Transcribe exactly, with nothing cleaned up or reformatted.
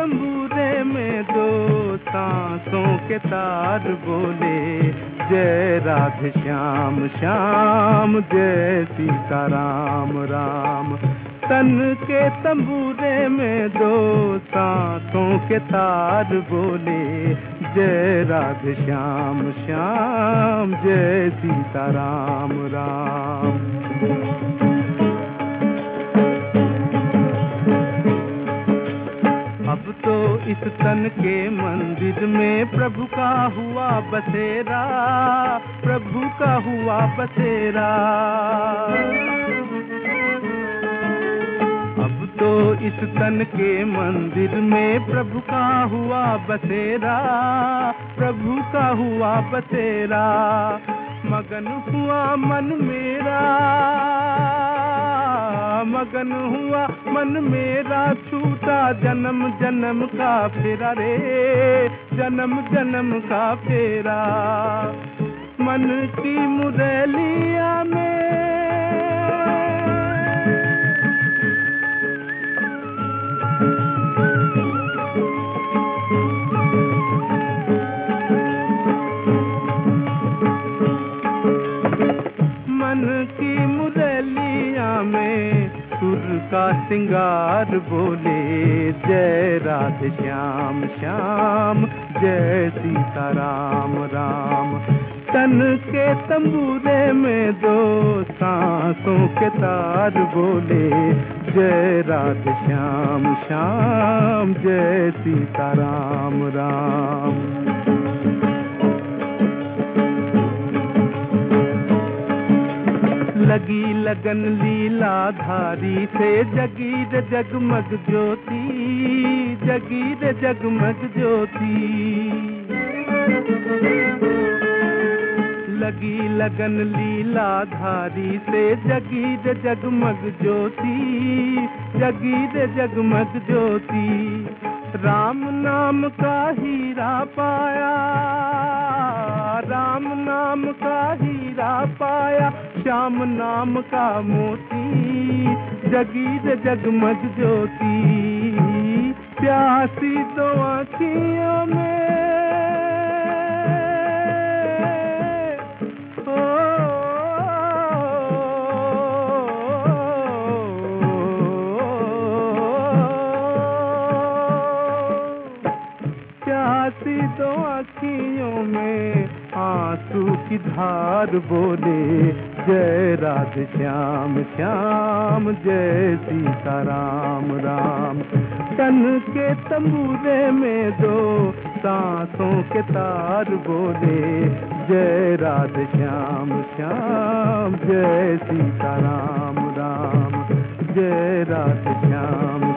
तंबूरे में दो सांसों के तार बोले, जय राधे श्याम श्याम जय सीता राम राम। तन के तंबूरे में दो सांसों के तार बोले, जय राधे श्याम श्याम जय सीता राम राम। अब तो इस तन के मंदिर में प्रभु का हुआ बसेरा, प्रभु का हुआ बसेरा। अब तो इस तन के मंदिर में प्रभु का हुआ बसेरा, प्रभु का हुआ बसेरा। मगन हुआ मन मेरा, मगन हुआ मन मेरा, छूटा जन्म जन्म का फेरा रे, जन्म जन्म का फेरा। मन की मुरलिया में मन की मुरलिया में सुर का सिंगार बोले, जय राधे श्याम श्याम जय सीता राम राम। तन के तंबूरे में दो सांसों के तार बोले, जय राधे श्याम श्याम जय सीता राम राम। लगी लगन लीला धारी से, जगी रे जगमग ज्योति, जगी रे जगमग ज्योति। लगी लगन लीला धारी से, जगी रे जगमग ज्योति, जगी रे जगमग ज्योति। राम नाम का हीरा पाया, राम नाम का हीरा पाया, श्याम नाम का मोती, जगी रे जगमग ज्योति। प्यासी दो आँखियों में प्यासी दो आँखियों में आंसू की धार बोले, जय राधे श्याम श्याम जय सीता राम राम। तन के तंबूरे में दो सांसों के तार बोले, जय राधे श्याम श्याम जय सीता राम राम, जय राधे श्याम